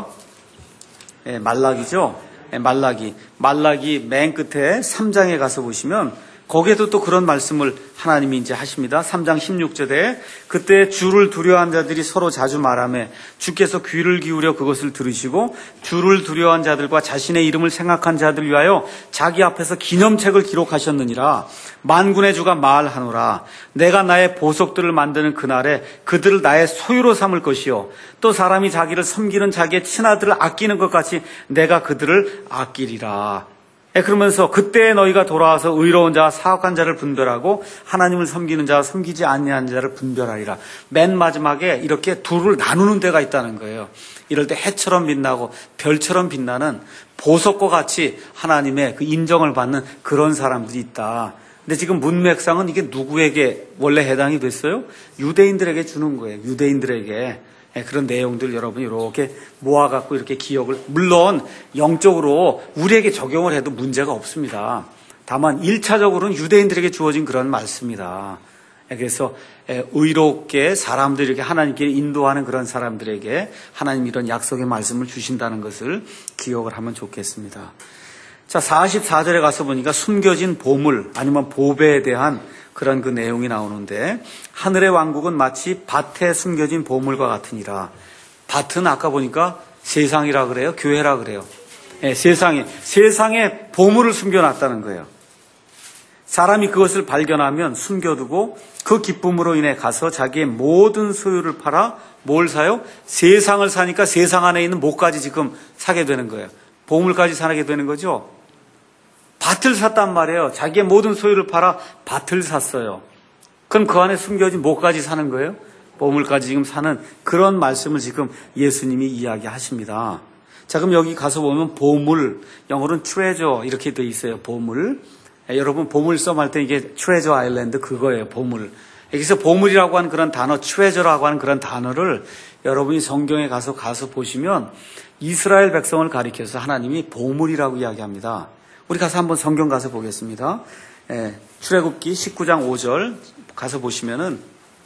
예, 말라기죠. 예, 말라기. 말라기 맨 끝에 삼 장에 가서 보시면 거기에도 또 그런 말씀을 하나님이 이제 하십니다. 삼 장 십육 절에 그때 주를 두려워한 자들이 서로 자주 말하며 주께서 귀를 기울여 그것을 들으시고 주를 두려워한 자들과 자신의 이름을 생각한 자들 위하여 자기 앞에서 기념책을 기록하셨느니라. 만군의 주가 말하노라. 내가 나의 보석들을 만드는 그날에 그들을 나의 소유로 삼을 것이요 또 사람이 자기를 섬기는 자기의 친아들을 아끼는 것 같이 내가 그들을 아끼리라. 그러면서 그때 너희가 돌아와서 의로운 자와 사악한 자를 분별하고 하나님을 섬기는 자와 섬기지 아니하는 자를 분별하리라. 맨 마지막에 이렇게 둘을 나누는 데가 있다는 거예요. 이럴 때 해처럼 빛나고 별처럼 빛나는 보석과 같이 하나님의 그 인정을 받는 그런 사람들이 있다. 근데 지금 문맥상은 이게 누구에게 원래 해당이 됐어요? 유대인들에게 주는 거예요. 유대인들에게. 그런 내용들 여러분이 이렇게 모아갖고 이렇게 기억을, 물론 영적으로 우리에게 적용을 해도 문제가 없습니다. 다만 일 차적으로는 유대인들에게 주어진 그런 말씀이다. 그래서 의롭게 사람들이 이렇게 하나님께 인도하는 그런 사람들에게 하나님 이런 약속의 말씀을 주신다는 것을 기억을 하면 좋겠습니다. 자, 사십사 절에 가서 보니까 숨겨진 보물 아니면 보배에 대한 그런 그 내용이 나오는데 하늘의 왕국은 마치 밭에 숨겨진 보물과 같으니라. 밭은 아까 보니까 세상이라 그래요? 교회라 그래요? 네, 세상에 세상에 보물을 숨겨놨다는 거예요. 사람이 그것을 발견하면 숨겨두고 그 기쁨으로 인해 가서 자기의 모든 소유를 팔아 뭘 사요? 세상을 사니까 세상 안에 있는 뭐까지 지금 사게 되는 거예요. 보물까지 사게 되는 거죠. 밭을 샀단 말이에요. 자기의 모든 소유를 팔아 밭을 샀어요. 그럼 그 안에 숨겨진 뭐까지 사는 거예요? 보물까지 지금 사는 그런 말씀을 지금 예수님이 이야기하십니다. 자, 그럼 여기 가서 보면 보물, 영어로는 treasure 이렇게 돼 있어요. 보물. 여러분 보물섬 할 때 이게 treasure island 그거예요. 보물. 여기서 보물이라고 하는 그런 단어, treasure라고 하는 그런 단어를 여러분이 성경에 가서 가서 보시면 이스라엘 백성을 가리켜서 하나님이 보물이라고 이야기합니다. 우리 가서 한번 성경 가서 보겠습니다. 예, 출애굽기 십구 장 오 절 가서 보시면은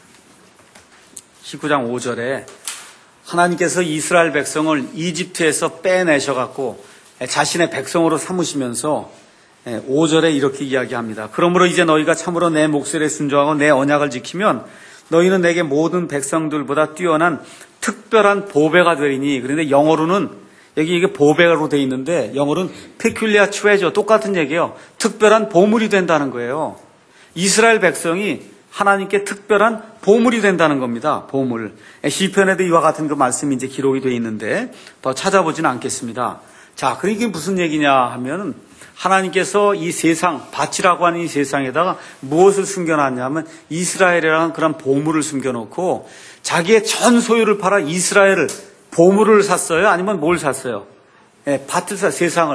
십구 장 오 절에 하나님께서 이스라엘 백성을 이집트에서 빼내셔갖고 자신의 백성으로 삼으시면서 오 절에 이렇게 이야기합니다. 그러므로 이제 너희가 참으로 내 목소리에 순종하고 내 언약을 지키면 너희는 내게 모든 백성들보다 뛰어난 특별한 보배가 되리니. 그런데 영어로는 여기 이게 보배로 돼 있는데 영어로는 peculiar treasure, 똑같은 얘기예요. 특별한 보물이 된다는 거예요. 이스라엘 백성이 하나님께 특별한 보물이 된다는 겁니다. 보물. 시편에도 이와 같은 그 말씀이 이제 기록이 되어 있는데 더 찾아보지는 않겠습니다. 자, 그럼 이게 무슨 얘기냐 하면 하나님께서 이 세상, 밭이라고 하는 이 세상에다가 무엇을 숨겨놨냐면 이스라엘이라는 그런 보물을 숨겨놓고 자기의 전 소유를 팔아 이스라엘을 보물을 샀어요? 아니면 뭘 샀어요? 예, 밭을 사, 세상을.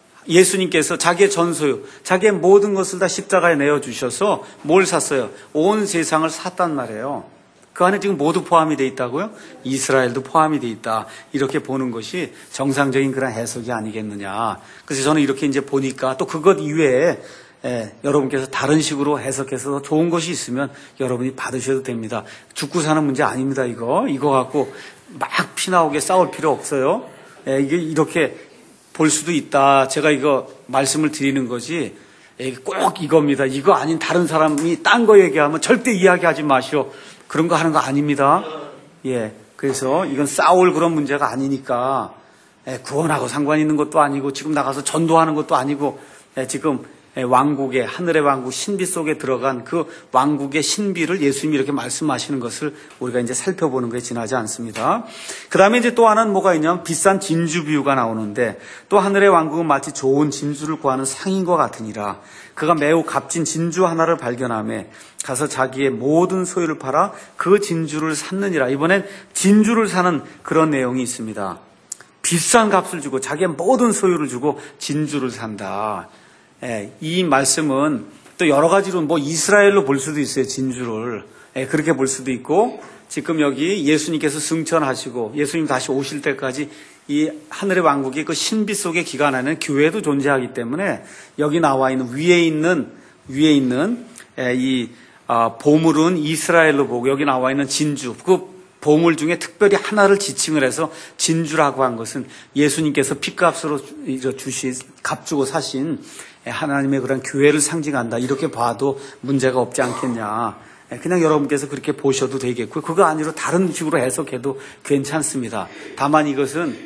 예수님께서 자기의 전 소유, 자기의 모든 것을 다 십자가에 내어주셔서 뭘 샀어요? 온 세상을 샀단 말이에요. 그 안에 지금 모두 포함이 되어 있다고요? 이스라엘도 포함이 되어 있다. 이렇게 보는 것이 정상적인 그런 해석이 아니겠느냐. 그래서 저는 이렇게 이제 보니까 또 그것 이외에 예, 여러분께서 다른 식으로 해석해서 더 좋은 것이 있으면 여러분이 받으셔도 됩니다. 죽고 사는 문제 아닙니다, 이거. 이거 갖고 막 피나오게 싸울 필요 없어요. 예, 이게 이렇게 볼 수도 있다. 제가 이거 말씀을 드리는 거지. 예, 꼭 이겁니다. 이거 아닌 다른 사람이 딴 거 얘기하면 절대 이야기하지 마시오. 그런 거 하는 거 아닙니다. 예, 그래서 이건 싸울 그런 문제가 아니니까 예, 구원하고 상관 있는 것도 아니고 지금 나가서 전도하는 것도 아니고 예, 지금 왕국의 하늘의 왕국 신비 속에 들어간 그 왕국의 신비를 예수님이 이렇게 말씀하시는 것을 우리가 이제 살펴보는 것에 지나지 않습니다. 그 다음에 이제 또 하나는 뭐가 있냐면 비싼 진주 비유가 나오는데 또 하늘의 왕국은 마치 좋은 진주를 구하는 상인과 같으니라. 그가 매우 값진 진주 하나를 발견하며 가서 자기의 모든 소유를 팔아 그 진주를 샀느니라. 이번엔 진주를 사는 그런 내용이 있습니다. 비싼 값을 주고 자기의 모든 소유를 주고 진주를 산다. 예, 이 말씀은 또 여러 가지로 뭐 이스라엘로 볼 수도 있어요. 진주를. 예, 그렇게 볼 수도 있고 지금 여기 예수님께서 승천하시고 예수님 다시 오실 때까지 이 하늘의 왕국이 그 신비 속의 기간 안에는 교회도 존재하기 때문에 여기 나와 있는 위에 있는 위에 있는 예, 이 아, 보물은 이스라엘로 보고 여기 나와 있는 진주 그 보물 중에 특별히 하나를 지칭을 해서 진주라고 한 것은 예수님께서 핏값으로 주신 값 주고 사신 하나님의 그런 교회를 상징한다. 이렇게 봐도 문제가 없지 않겠냐. 그냥 여러분께서 그렇게 보셔도 되겠고요. 그거 아니로 다른 식으로 해석해도 괜찮습니다. 다만 이것은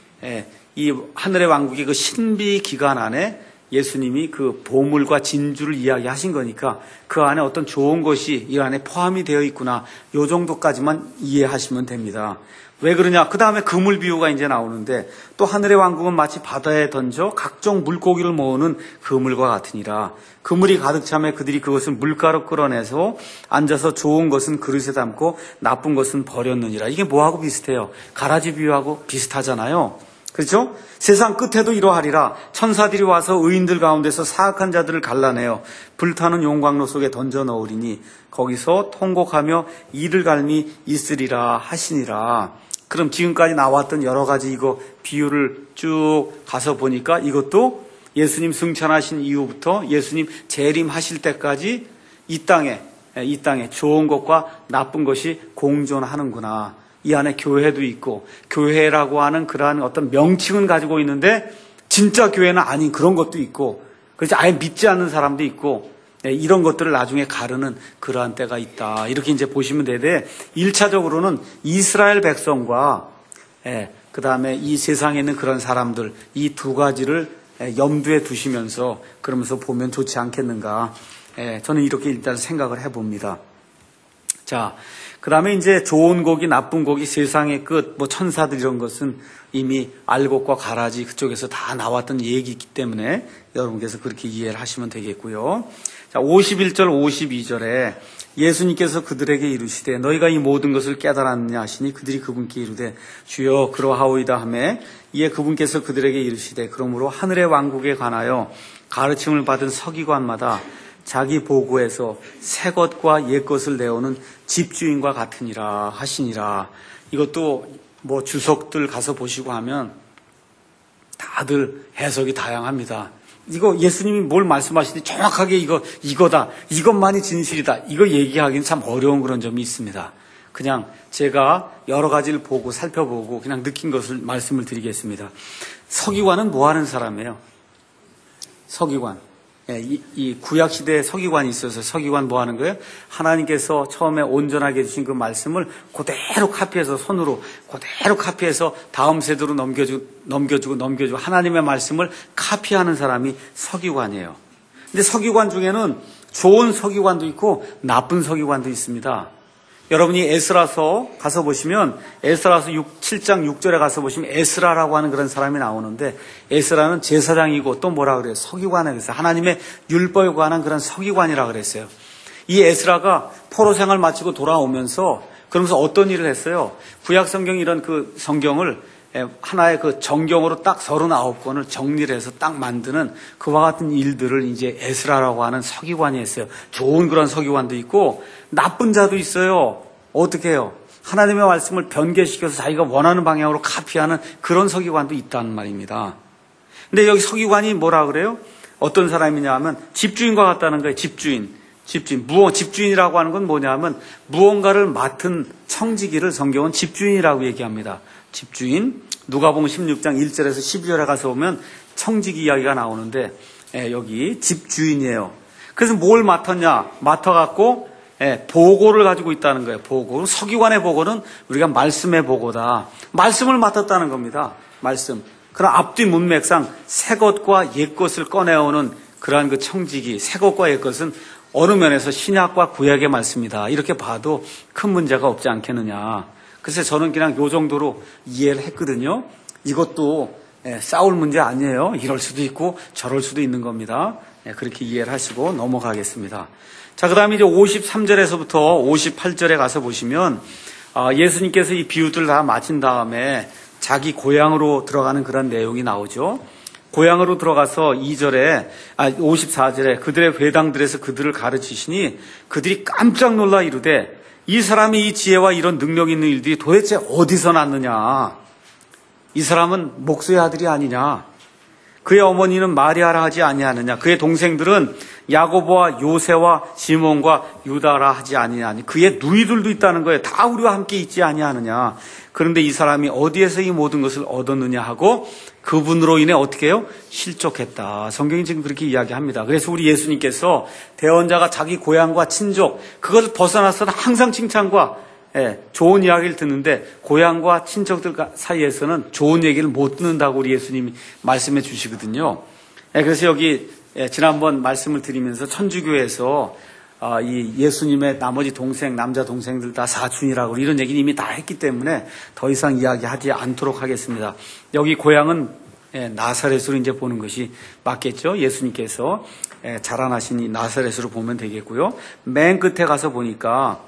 이 하늘의 왕국의 그 신비 기간 안에 예수님이 그 보물과 진주를 이야기하신 거니까 그 안에 어떤 좋은 것이 이 안에 포함이 되어 있구나. 요 정도까지만 이해하시면 됩니다. 왜 그러냐? 그 다음에 그물 비유가 이제 나오는데 또 하늘의 왕국은 마치 바다에 던져 각종 물고기를 모으는 그물과 같으니라. 그물이 가득 차매 그들이 그것을 물가로 끌어내서 앉아서 좋은 것은 그릇에 담고 나쁜 것은 버렸느니라. 이게 뭐하고 비슷해요? 가라지 비유하고 비슷하잖아요. 그렇죠? 세상 끝에도 이러하리라. 천사들이 와서 의인들 가운데서 사악한 자들을 갈라내어 불타는 용광로 속에 던져 넣으리니 거기서 통곡하며 이를 갈미 있으리라 하시니라. 그럼 지금까지 나왔던 여러 가지 이거 비유를 쭉 가서 보니까 이것도 예수님 승천하신 이후부터 예수님 재림하실 때까지 이 땅에 이 땅에 좋은 것과 나쁜 것이 공존하는구나. 이 안에 교회도 있고 교회라고 하는 그러한 어떤 명칭은 가지고 있는데 진짜 교회는 아닌 그런 것도 있고 그래서 아예 믿지 않는 사람도 있고 이런 것들을 나중에 가르는 그러한 때가 있다. 이렇게 이제 보시면 되는데 일 차적으로는 이스라엘 백성과 그 다음에 이 세상에 있는 그런 사람들 이 두 가지를 염두에 두시면서 그러면서 보면 좋지 않겠는가. 저는 이렇게 일단 생각을 해봅니다. 자, 그 다음에 이제 좋은 고기, 나쁜 고기, 세상의 끝, 뭐 천사들 이런 것은 이미 알곡과 가라지 그쪽에서 다 나왔던 얘기이기 때문에 여러분께서 그렇게 이해를 하시면 되겠고요. 자, 오십일 절, 오십이 절에 예수님께서 그들에게 이르시되 너희가 이 모든 것을 깨달았느냐 하시니 그들이 그분께 이르되 주여 그러하오이다 하며 이에 그분께서 그들에게 이르시되 그러므로 하늘의 왕국에 관하여 가르침을 받은 서기관마다 자기 보고에서 새 것과 옛 것을 내오는 집주인과 같으니라 하시니라. 이것도 뭐 주석들 가서 보시고 하면 다들 해석이 다양합니다. 이거 예수님이 뭘 말씀하시는지 정확하게 이거 이거다, 이것만이 진실이다, 이거 얘기하기는 참 어려운 그런 점이 있습니다. 그냥 제가 여러 가지를 보고 살펴보고 그냥 느낀 것을 말씀을 드리겠습니다. 서기관은 뭐 하는 사람이에요? 서기관. 이, 이 구약 시대에 서기관이 있어서 서기관 뭐 하는 거예요? 하나님께서 처음에 온전하게 해주신 그 말씀을 그대로 카피해서 손으로 그대로 카피해서 다음 세대로 넘겨주고 넘겨주고 넘겨주고 하나님의 말씀을 카피하는 사람이 서기관이에요. 근데 서기관 중에는 좋은 서기관도 있고 나쁜 서기관도 있습니다. 여러분이 에스라서 가서 보시면 에스라서 칠 장 육 절에 가서 보시면 에스라라고 하는 그런 사람이 나오는데 에스라는 제사장이고 또 뭐라 그래요? 서기관에 그래서 하나님의 율법에 관한 그런 서기관이라 그랬어요. 이 에스라가 포로 생활 마치고 돌아오면서 그러면서 어떤 일을 했어요? 구약 성경 이런 그 성경을 하나의 그 정경으로 딱 서른아홉 권을 정리를 해서 딱 만드는 그와 같은 일들을 이제 에스라라고 하는 서기관이 했어요. 좋은 그런 서기관도 있고 나쁜 자도 있어요. 어떻게 해요? 하나님의 말씀을 변개시켜서 자기가 원하는 방향으로 카피하는 그런 서기관도 있다는 말입니다. 근데 여기 서기관이 뭐라 그래요? 어떤 사람이냐 하면 집주인과 같다는 거예요. 집주인. 집주인. 무언, 집주인이라고 하는 건 뭐냐 하면 무언가를 맡은 청지기를 성경은 집주인이라고 얘기합니다. 집주인. 누가복음 십육 장 일 절에서 십이 절에 가서 보면 청지기 이야기가 나오는데 예, 여기 집주인이에요. 그래서 뭘 맡았냐? 맡아갖고 예, 보고를 가지고 있다는 거예요. 보고. 서기관의 보고는 우리가 말씀의 보고다. 말씀을 맡았다는 겁니다. 말씀. 그런 앞뒤 문맥상 새 것과 옛 것을 꺼내오는 그러한 그 청지기, 새 것과 옛 것은 어느 면에서 신약과 구약의 말씀이다. 이렇게 봐도 큰 문제가 없지 않겠느냐. 그래서 저는 그냥 요 정도로 이해를 했거든요. 이것도 예, 싸울 문제 아니에요. 이럴 수도 있고 저럴 수도 있는 겁니다. 예, 그렇게 이해를 하시고 넘어가겠습니다. 자, 그 다음에 이제 오십삼 절에서부터 오십팔 절에 가서 보시면 아, 예수님께서 이 비유들 다 마친 다음에 자기 고향으로 들어가는 그런 내용이 나오죠. 고향으로 들어가서 이 절에 아, 오십사 절에 그들의 회당들에서 그들을 가르치시니 그들이 깜짝 놀라 이르되 이 사람이 이 지혜와 이런 능력 있는 일들이 도대체 어디서 났느냐? 이 사람은 목수의 아들이 아니냐? 그의 어머니는 마리아라 하지 아니하느냐? 그의 동생들은 야고보와 요새와 시몬과 유다라 하지 아니하니? 그의 누이들도 있다는 거예요. 다 우리와 함께 있지 아니하느냐? 그런데 이 사람이 어디에서 이 모든 것을 얻었느냐 하고 그분으로 인해 어떻게 해요? 실족했다. 성경이 지금 그렇게 이야기합니다. 그래서 우리 예수님께서 대언자가 자기 고향과 친족 그것을 벗어나서는 항상 칭찬과 예, 좋은 이야기를 듣는데 고향과 친척들 사이에서는 좋은 얘기를 못 듣는다고 우리 예수님이 말씀해 주시거든요. 예, 그래서 여기 예, 지난번 말씀을 드리면서 천주교에서 아, 이 예수님의 나머지 동생, 남자 동생들 다 사촌이라고 이런 얘기는 이미 다 했기 때문에 더 이상 이야기하지 않도록 하겠습니다. 여기 고향은 예, 나사렛으로 이제 보는 것이 맞겠죠. 예수님께서 예, 자라나신 이 나사렛으로 보면 되겠고요. 맨 끝에 가서 보니까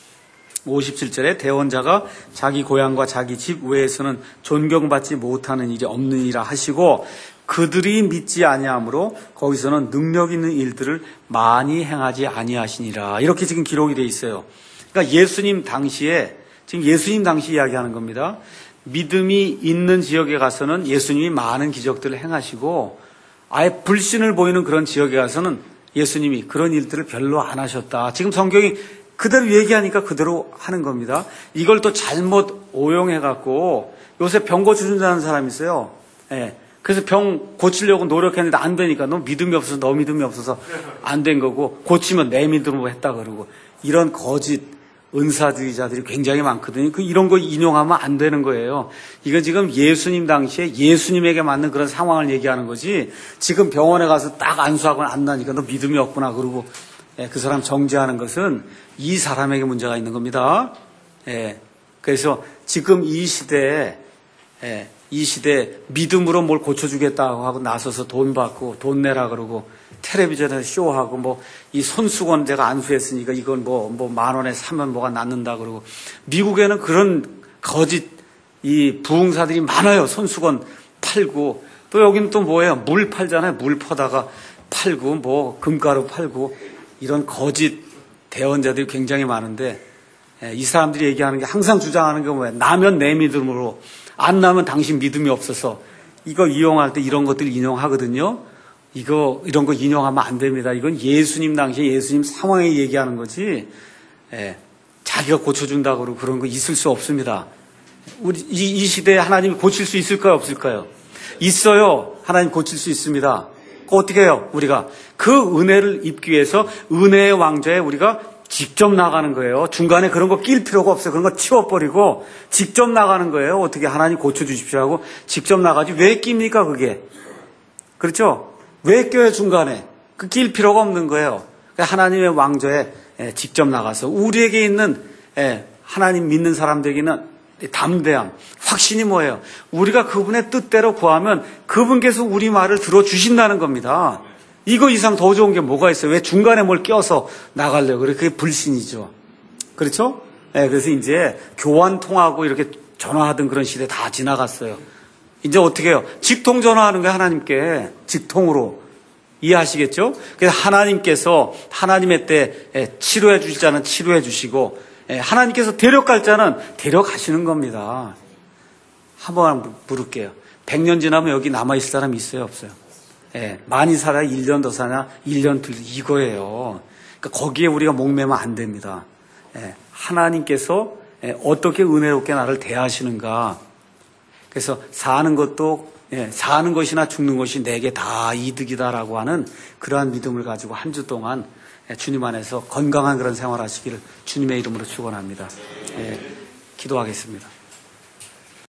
오십칠 절에 대언자가 자기 고향과 자기 집 외에서는 존경받지 못하는 일이 없느니라 하시고 그들이 믿지 아니하므로 거기서는 능력 있는 일들을 많이 행하지 아니하시니라. 이렇게 지금 기록이 돼 있어요. 그러니까 예수님 당시에 지금 예수님 당시 이야기하는 겁니다. 믿음이 있는 지역에 가서는 예수님이 많은 기적들을 행하시고 아예 불신을 보이는 그런 지역에 가서는 예수님이 그런 일들을 별로 안 하셨다. 지금 성경이 그대로 얘기하니까 그대로 하는 겁니다. 이걸 또 잘못 오용해갖고 요새 병 고쳐준다는 사람이 있어요. 예. 그래서 병 고치려고 노력했는데 안 되니까 너 믿음이 없어서 너 믿음이 없어서 안 된 거고 고치면 내 믿음으로 했다 그러고 이런 거짓 은사주의자들이 굉장히 많거든요. 그 이런 거 인용하면 안 되는 거예요. 이건 지금 예수님 당시에 예수님에게 맞는 그런 상황을 얘기하는 거지 지금 병원에 가서 딱 안수하고 안 나니까 너 믿음이 없구나 그러고 예, 그 사람 정죄하는 것은 이 사람에게 문제가 있는 겁니다. 예, 그래서 지금 이 시대에 예, 이 시대에 믿음으로 뭘 고쳐주겠다고 하고 나서서 돈 받고 돈 내라 그러고 텔레비전에서 쇼하고 뭐 이 손수건 제가 안수했으니까 이건 뭐 뭐 만 원에 사면 뭐가 낫는다 그러고 미국에는 그런 거짓 이 부흥사들이 많아요. 손수건 팔고 또 여기는 또 뭐예요? 물 팔잖아요. 물 퍼다가 팔고 뭐 금가루 팔고 이런 거짓 대언자들이 굉장히 많은데 이 사람들이 얘기하는 게 항상 주장하는 게 뭐예요? 나면 내 믿음으로 안 나면 당신 믿음이 없어서 이거 이용할 때 이런 것들 인용하거든요. 이거 이런 거 인용하면 안 됩니다. 이건 예수님 당시에 예수님 상황에 얘기하는 거지. 예, 자기가 고쳐준다고 그러고 그런 거 있을 수 없습니다. 우리 이, 이 시대에 하나님이 고칠 수 있을까요? 없을까요? 있어요. 하나님 고칠 수 있습니다. 어떻게 해요? 우리가 그 은혜를 입기 위해서 은혜의 왕좌에 우리가 직접 나가는 거예요. 중간에 그런 거 낄 필요가 없어요. 그런 거 치워버리고 직접 나가는 거예요. 어떻게 하나님 고쳐주십시오 하고 직접 나가지. 왜 낍니까 그게? 그렇죠? 왜 껴요 중간에? 그 낄 필요가 없는 거예요. 하나님의 왕좌에 직접 나가서 우리에게 있는 하나님 믿는 사람들에게는 담대함, 확신이 뭐예요? 우리가 그분의 뜻대로 구하면 그분께서 우리 말을 들어주신다는 겁니다. 이거 이상 더 좋은 게 뭐가 있어요? 왜 중간에 뭘 껴서 나가려고 그래? 그게 불신이죠. 그렇죠? 네, 그래서 이제 교환 통하고 이렇게 전화하던 그런 시대 다 지나갔어요. 이제 어떻게 해요? 직통 전화하는 거예요, 하나님께. 직통으로. 이해하시겠죠? 그래서 하나님께서 하나님의 때 치료해 주실 자는 치료해 주시고, 하나님께서 데려갈 자는 데려가시는 겁니다. 한번 물을게요. 백 년 지나면 여기 남아있을 사람이 있어요, 없어요? 예, 많이 살아야 일 년 더 사냐, 일 년 둘, 이거예요. 그러니까 거기에 우리가 목매면 안 됩니다. 예, 하나님께서 어떻게 은혜롭게 나를 대하시는가. 그래서 사는 것도, 예, 사는 것이나 죽는 것이 내게 다 이득이다라고 하는 그러한 믿음을 가지고 한 주 동안 주님 안에서 건강한 그런 생활 하시기를 주님의 이름으로 축원합니다. 예, 기도하겠습니다.